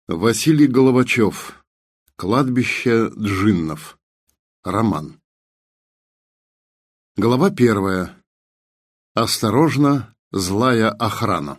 Василий Головачев. Кладбище джиннов. Роман. Глава 1. Осторожно, злая охрана.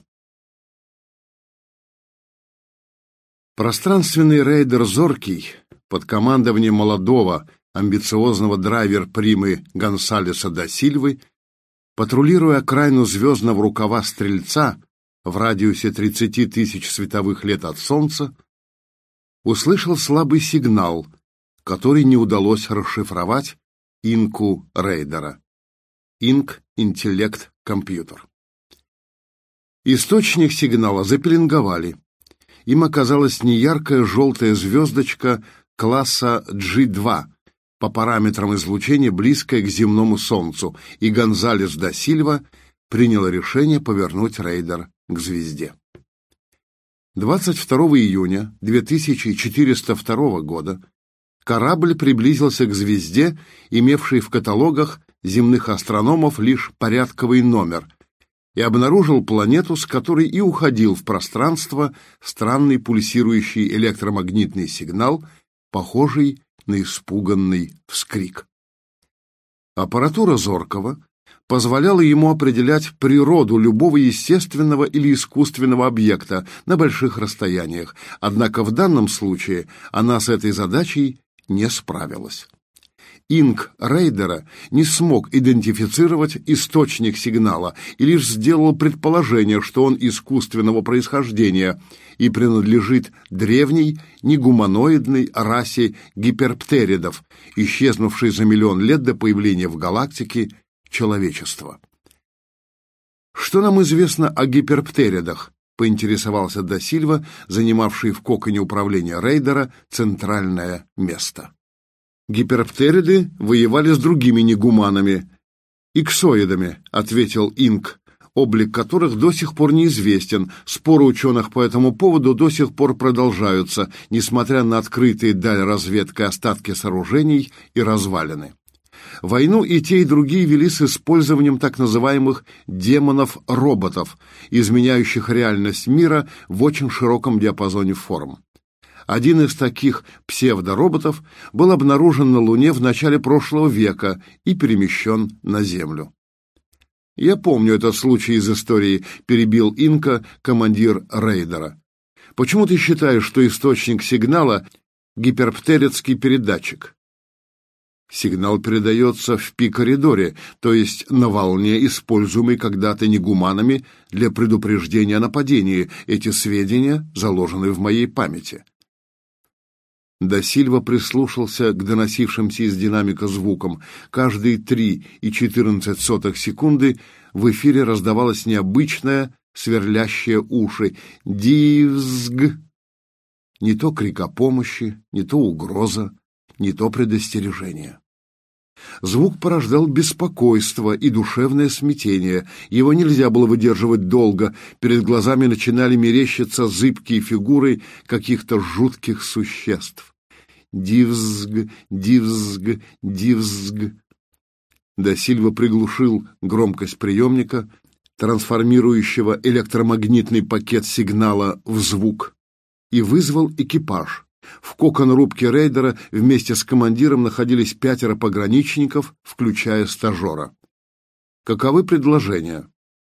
Пространственный рейдер «Зоркий» под командованием молодого, амбициозного драйвер-примы Гонсалеса да Сильвы, патрулируя окраину звездного рукава Стрельца в радиусе 30 тысяч световых лет от Солнца, услышал слабый сигнал, который не удалось расшифровать инку рейдера. Инк — интеллект компьютер. Источник сигнала запеленговали. Им оказалась неяркая желтая звездочка класса G2, по параметрам излучения близкая к земному Солнцу, и Гонсалес да Сильва принял решение повернуть рейдер к звезде. 22 июня 2402 года корабль приблизился к звезде, имевшей в каталогах земных астрономов лишь порядковый номер, и обнаружил планету, с которой и уходил в пространство странный пульсирующий электромагнитный сигнал, похожий на испуганный вскрик. Аппаратура Зоркого позволяла ему определять природу любого естественного или искусственного объекта на больших расстояниях, однако в данном случае она с этой задачей не справилась. Инк рейдера не смог идентифицировать источник сигнала и лишь сделал предположение, что он искусственного происхождения и принадлежит древней негуманоидной расе гиперптеридов, исчезнувшей за миллион лет до появления в галактике человечества. «Что нам известно о гиперптеридах?» — поинтересовался да Сильва, занимавший в коконе управления рейдера центральное место. «Гиперптериды воевали с другими негуманами, иксоидами», — ответил Инк, облик которых до сих пор неизвестен. Споры ученых по этому поводу до сих пор продолжаются, несмотря на открытые даль разведкой остатки сооружений и развалины. Войну и те, и другие вели с использованием так называемых демонов-роботов, изменяющих реальность мира в очень широком диапазоне форм. Один из таких псевдороботов был обнаружен на Луне в начале прошлого века и перемещен на Землю. «Я помню этот случай из истории», — перебил Инка командир рейдера. «Почему ты считаешь, что источник сигнала — гиперптеридский передатчик?» Сигнал передается в пи-коридоре, то есть на волне, используемой когда-то негуманами для предупреждения о нападении. Эти сведения заложены в моей памяти. Да Сильва прислушался к доносившимся из динамика звукам. Каждые 3,14 секунды в эфире раздавалось необычное, сверлящее уши «дивзг». Не то крик о помощи, не то угроза, не то предостережение. Звук порождал беспокойство и душевное смятение. Его нельзя было выдерживать долго. Перед глазами начинали мерещиться зыбкие фигуры каких-то жутких существ. Дивзг, дивзг, дивзг. Да Сильва приглушил громкость приемника, трансформирующего электромагнитный пакет сигнала в звук, и вызвал экипаж. В кокон-рубке рейдера вместе с командиром находились 5 пограничников, включая стажера. Каковы предложения?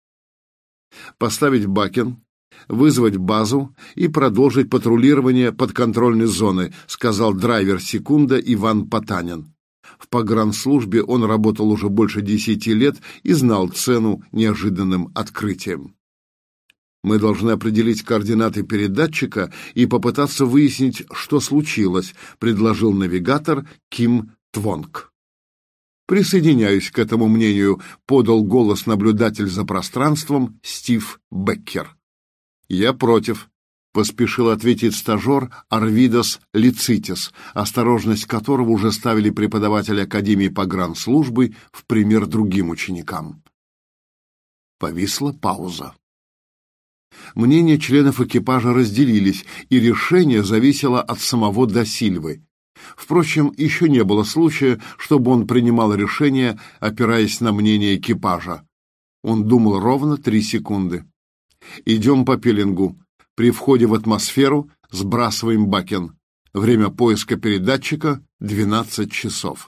Поставить бакен, вызвать базу и продолжить патрулирование подконтрольной зоны, сказал драйвер «Секунда» Иван Потанин. В погранслужбе он работал уже больше 10 лет и знал цену неожиданным открытиям. «Мы должны определить координаты передатчика и попытаться выяснить, что случилось», — предложил навигатор Ким Твонг. «Присоединяюсь к этому мнению», — подал голос наблюдатель за пространством Стив Беккер. «Я против», — поспешил ответить стажер Арвидос Лицитис, осторожность которого уже ставили преподаватели Академии погранслужбы в пример другим ученикам. Повисла пауза. Мнения членов экипажа разделились, и решение зависело от самого да Сильвы. Впрочем, еще не было случая, чтобы он принимал решение, опираясь на мнение экипажа. Он думал ровно 3 секунды. «Идем по пеленгу. При входе в атмосферу Сбрасываем Бакен. Время поиска передатчика — 12 часов.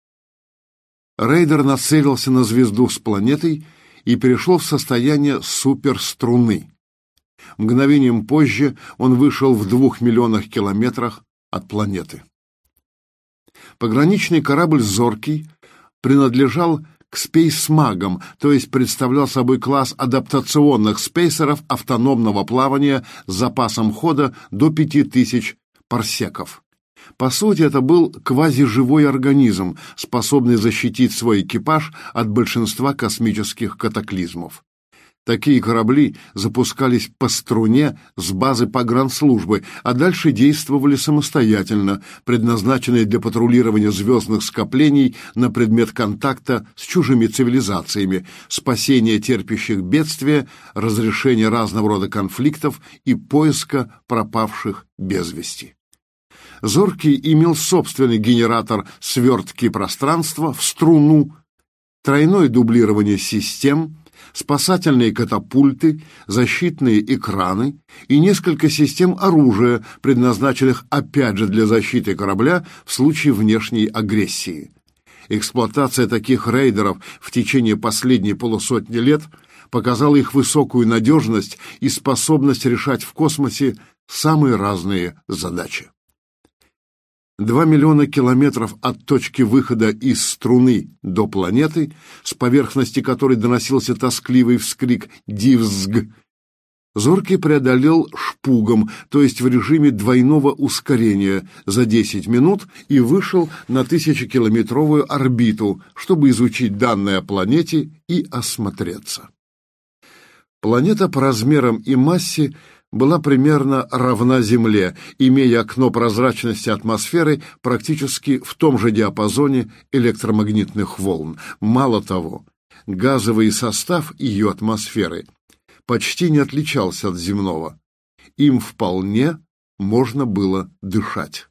Рейдер нацелился на звезду с планетой и перешел в состояние суперструны. Мгновением позже он вышел в 2 миллионах километрах от планеты. Пограничный корабль «Зоркий» принадлежал к спейсмагам, то есть представлял собой класс адаптационных спейсеров автономного плавания с запасом хода до 5000 парсеков. По сути, это был квазиживой организм, способный защитить свой экипаж от большинства космических катаклизмов. Такие корабли запускались по струне с базы погранслужбы, а дальше действовали самостоятельно, предназначенные для патрулирования звездных скоплений на предмет контакта с чужими цивилизациями, спасения терпящих бедствия, разрешения разного рода конфликтов и поиска пропавших без вести. «Зоркий» имел собственный генератор свертки пространства в струну, тройное дублирование систем, спасательные катапульты, защитные экраны и несколько систем оружия, предназначенных опять же для защиты корабля в случае внешней агрессии. Эксплуатация таких рейдеров в течение последней полусотни лет показала их высокую надежность и способность решать в космосе самые разные задачи. 2 миллиона километров от точки выхода из струны до планеты, с поверхности которой доносился тоскливый вскрик «Дивзг», Зоркий преодолел шпугом, то есть в режиме двойного ускорения, за 10 минут и вышел на 1000-километровую орбиту, чтобы изучить данные о планете и осмотреться. Планета по размерам и массе была примерно равна Земле, имея окно прозрачности атмосферы практически в том же диапазоне электромагнитных волн. Мало того, газовый состав ее атмосферы почти не отличался от земного. Им вполне можно было дышать.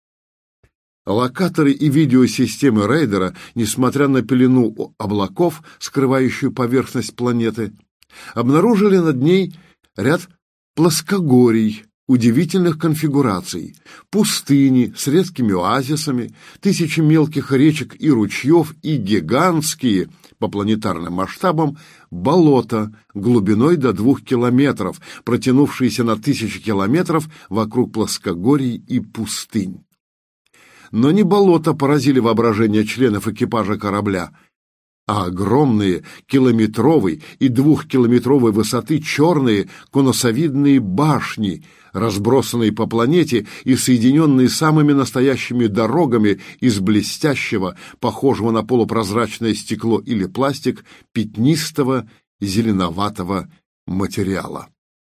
Локаторы и видеосистемы рейдера, несмотря на пелену облаков, скрывающую поверхность планеты, обнаружили над ней ряд плоскогорий удивительных конфигураций, пустыни с редкими оазисами, тысячи мелких речек и ручьев и гигантские, по планетарным масштабам, болота глубиной до 2 километров, протянувшиеся на 1000 километров вокруг плоскогорий и пустынь. Но не болота поразили воображение членов экипажа корабля, а огромные километровой и 2-километровой высоты черные конусовидные башни, разбросанные по планете и соединенные самыми настоящими дорогами из блестящего, похожего на полупрозрачное стекло или пластик, пятнистого зеленоватого материала.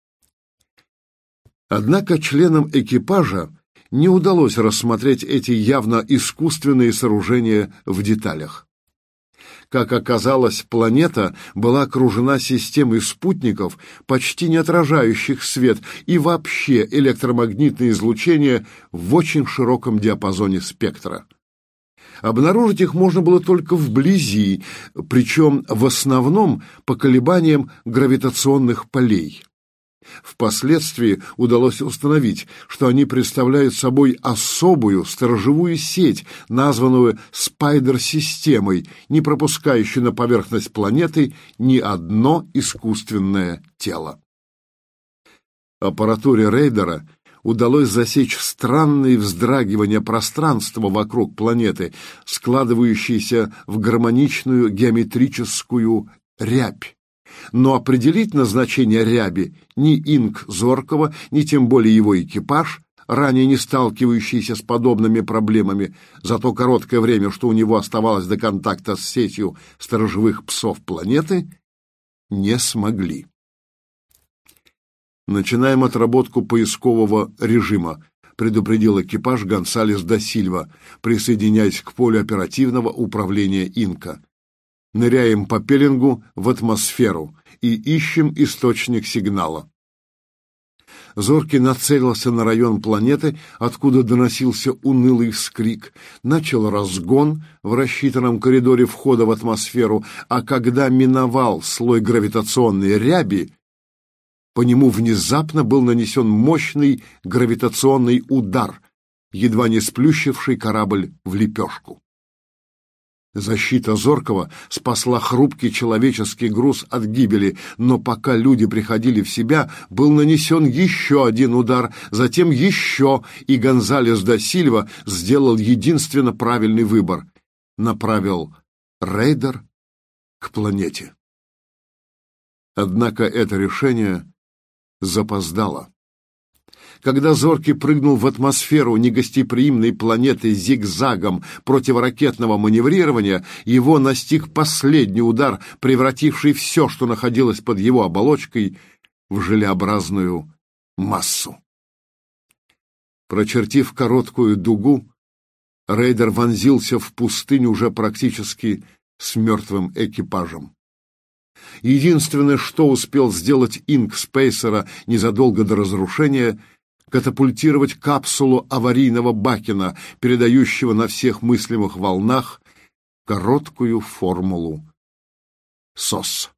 Однако членам экипажа не удалось рассмотреть эти явно искусственные сооружения в деталях. Как оказалось, планета была окружена системой спутников, почти не отражающих свет, и вообще электромагнитное излучение в очень широком диапазоне спектра. Обнаружить их можно было только вблизи, причем в основном по колебаниям гравитационных полей. Впоследствии удалось установить, что они представляют собой особую сторожевую сеть, названную спайдер-системой, не пропускающую на поверхность планеты ни одно искусственное тело. Аппаратуре рейдера удалось засечь странные вздрагивания пространства вокруг планеты, складывающиеся в гармоничную геометрическую рябь. Но определить назначение ряби ни Инк Зоркого, ни тем более его экипаж, ранее не сталкивающийся с подобными проблемами, за то короткое время, что у него оставалось до контакта с сетью сторожевых псов планеты, не смогли. «Начинаем отработку поискового режима», предупредил экипаж Гонсалес да Сильва, присоединяясь к полю оперативного управления Инка. Ныряем по пеленгу в атмосферу и ищем источник сигнала. Зоркий нацелился на район планеты, откуда доносился унылый вскрик, начал разгон в рассчитанном коридоре входа в атмосферу, а когда миновал слой гравитационной ряби, По нему внезапно был нанесен мощный гравитационный удар, едва не сплющивший корабль в лепешку. Защита Зоркого спасла хрупкий человеческий груз от гибели, но пока люди приходили в себя, был нанесен еще один удар, затем еще, и Гонзалес да Сильва сделал единственно правильный выбор — направил рейдер к планете. Однако это решение запоздало. Когда Зоркий прыгнул в атмосферу негостеприимной планеты зигзагом противоракетного маневрирования, его настиг последний удар, превративший все, что находилось под его оболочкой, в желеобразную массу. Прочертив короткую дугу, рейдер вонзился в пустыню уже практически с мертвым экипажем. Единственное, что успел сделать Инк-спейсера незадолго до разрушения — катапультировать капсулу аварийного Бакена, передающего на всех мыслимых волнах короткую формулу СОС.